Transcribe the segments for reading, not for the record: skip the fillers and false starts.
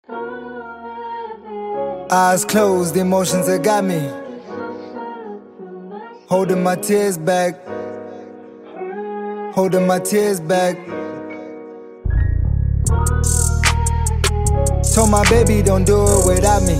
Eyes closed, the emotions that got me. Holding my tears back. Holding my tears back. Told my baby don't do it without me.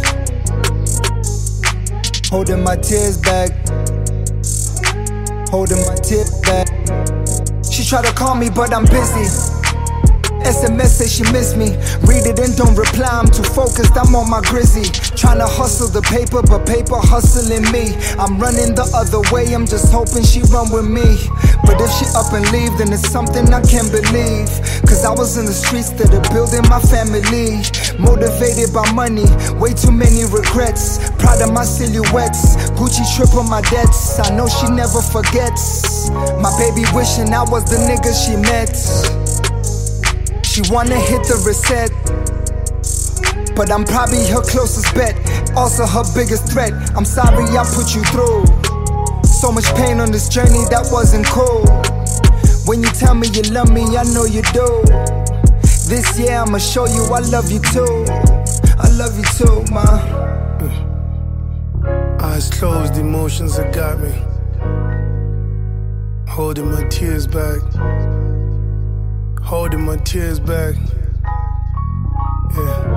Holding my tears back. Holding my tears back. She tried to call me but I'm busy. SMS say she miss me. Read it and don't reply, I'm too focused, I'm on my grizzy. Tryna hustle the paper, but paper hustling me. I'm running the other way, I'm just hoping she run with me. But if she up and leave, then it's something I can't believe. Cause I was in the streets that are building my family. Motivated by money, way too many regrets. Proud of my silhouettes, Gucci trip on my debts. I know she never forgets. My baby wishing I was the nigga she met. She wanna hit the reset, but I'm probably her closest bet, also her biggest threat. I'm sorry I put you through so much pain on this journey, that wasn't cool. When you tell me you love me, I know you do. This year I'ma show you I love you too. I love you too, ma. Eyes closed, emotions that got me. Holding my tears back. Holding my tears back. Yeah.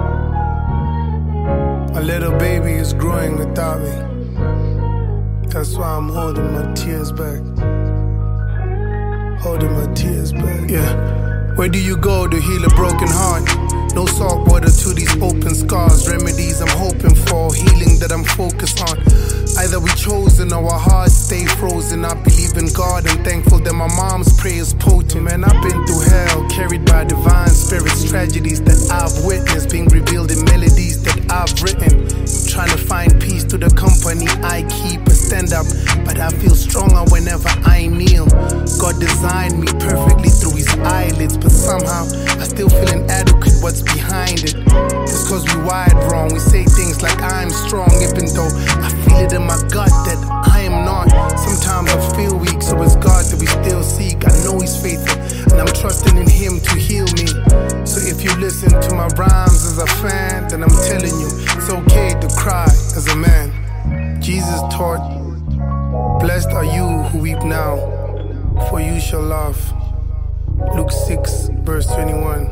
My little baby is growing without me. That's why I'm holding my tears back. Holding my tears back. Yeah. Where do you go to heal a broken heart? No salt water to these open scars. Remedies I'm hoping for, healing that I'm focused on. Either we chosen or our hearts stay frozen. I believe in God and thankful that my mom's prayers potent. Man, I've been through hell, carried by divine spirits. Tragedies that I've witnessed, being revealed in melodies that I've written. Trying to find peace to the company I keep. A stand up, but I feel stronger whenever I kneel. God designed me perfectly through his eyelids, but somehow I still feel inadequate. What's behind it? It's cause we wired wrong. We say things like I'm strong, even though I feel it in my gut that I am not. Sometimes I feel weak, so it's God that we still seek. I know he's faithful, and I'm trusting in him to heal me. So if you listen to my rhymes as a fan, then I'm telling you, it's okay to cry as a man. Jesus taught, blessed are you who weep now, for you shall laugh. Luke 6 verse 21.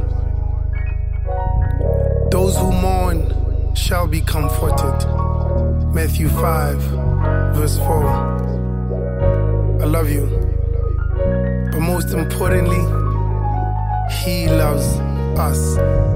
Those who mourn shall be comforted. Matthew 5 verse 4. I love you, but most importantly, he loves us.